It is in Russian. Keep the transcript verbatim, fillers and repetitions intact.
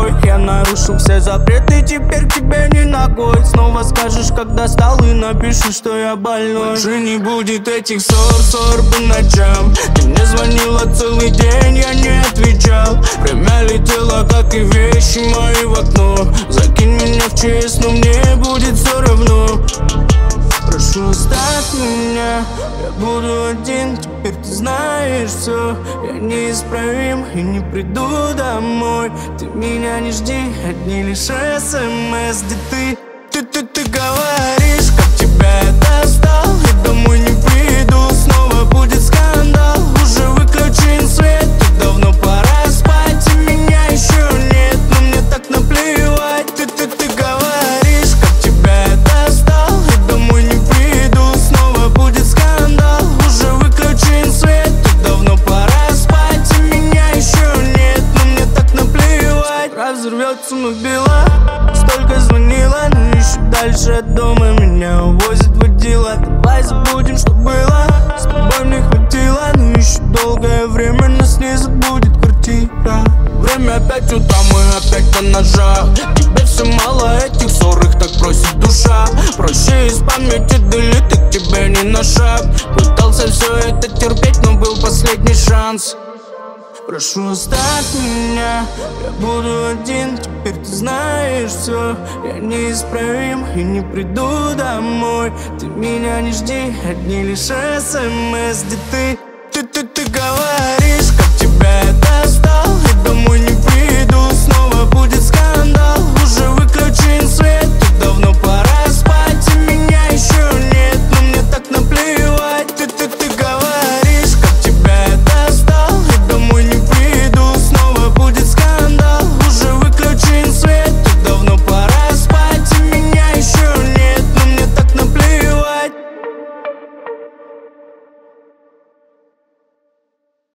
тобой. Я нарушил все запреты, теперь к тебе не ногой. Снова скажешь, когда стал, и напишешь, что я больной. Больше не будет этих ссор, ссор по ночам. Ты мне звонила целый день, я не отвечал. Время летело, как и вещи мои в окно. Закинь меня в честь, но мне будет все равно. Прошу, оставь меня, я буду один. Теперь ты знаешь все, я неисправим и не приду домой. Ты меня не жди, одни лишь смс, где ты. Ты, ты, ты говоришь, как тебя я достал, и домой не приду, снова будет скандал. Уже выключен свет, и давно пора спать, и меня еще нет, но мне так наплевать. Ты, ты, ты говоришь, как тебя я достал, и домой не приду, снова будет скандал. Уже выключен свет, и давно пора спать, и меня еще нет, но мне так наплевать. Разорвется мобила, столько звонила, но еще дальше от дома меня увозит водила. Давай забудем, что было, с тобой мне хватило, но еще долгое время нас не забудет квартира. Время опять утра, мы опять на ножах. Тебе все мало этих ссор, их так просит душа. Проще из памяти делить, и к тебе не на шаг. Пытался все это терпеть, но был последний шанс. Прошу, оставь меня, я буду один. Теперь ты знаешь все, я неисправим и не приду домой. Ты меня не жди, одни лишь смс, где ты.